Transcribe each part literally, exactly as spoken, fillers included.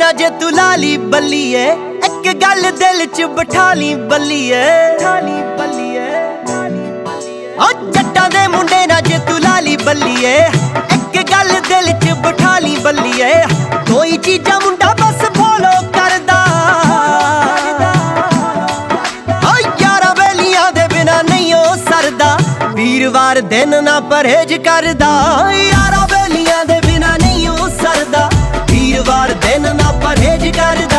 ना जे तू लाली बल्लीए, एक गल दिल च बिठा ली बल्लीए। ओ जट्टां दे मुंडे ना जे तू लाली बल्लीए, एक गल दिल च बिठा ली बल्लीए। कोई चीज़ां मुंडा बस फॉलो करदा, ओ यारा बेलियां दे बिना नहीं ओ सरदा। वीरवार दिन ना परहेज करदा, यारा बेलियां दे बिना नहीं ओ सरदा। वीरवार दिन ना परहेज करदा।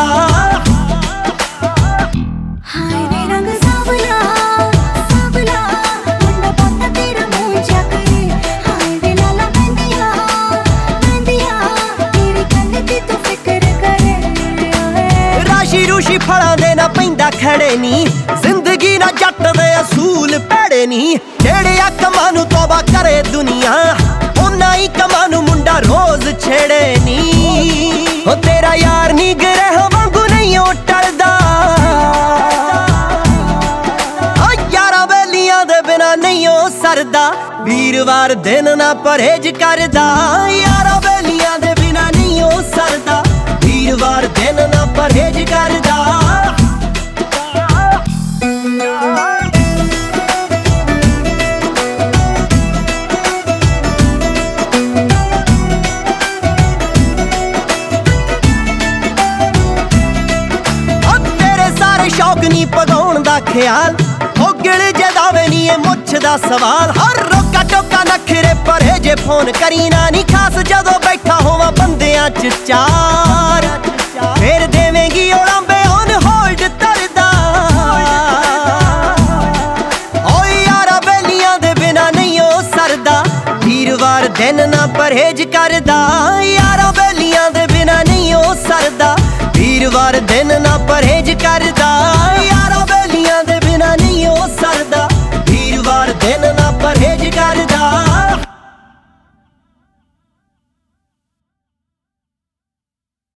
हाय रे रंग सावला सावला, मुंडा पोता तेरा मूंझा करे। हाय रे लाला मेहंदिया मेहंदिया, तेरी गल दी तू फिक्र करे। राशि रूशी फलां दे ना पैंदा खड़े नी, जिंदगी ना जट दे असूल भैड़े नी। जेड़िया कमां नूं तौबा करे दुनिया, उन्ना ही कमां नूं मुंडा रोज छेड़े नी। ओ तेरा यार नी ग्रह वांगू नहीं ओ टलदा, ओ यारा बेलियां दे बिना नहीं ओ सरदा। वीरवार दिन ना परहेज करदा, यारा बेलियां दे बिना नहीं ओ सरदा। वीरवार दिन ना परहेज करदा। शौक नी पगाउण दा ख्याल, ओ गिल जदावे नी ए मुछ दा सवाल। हर रोका टोका नखरे परहेजे फोन करीना नी खास, जदों बैठा होवां बंदियां च चार। फिर देवेंगी ओलांबे ऑन होल्ड तरदा, ओ यारा बेलियां दे बिना नहीं ओ सरदा। वीरवार दिन ना परहेज करदा, यारा बेलियां दे बिना नहीं ओ सरदा। वीरवार दिन ना परहेज करदा।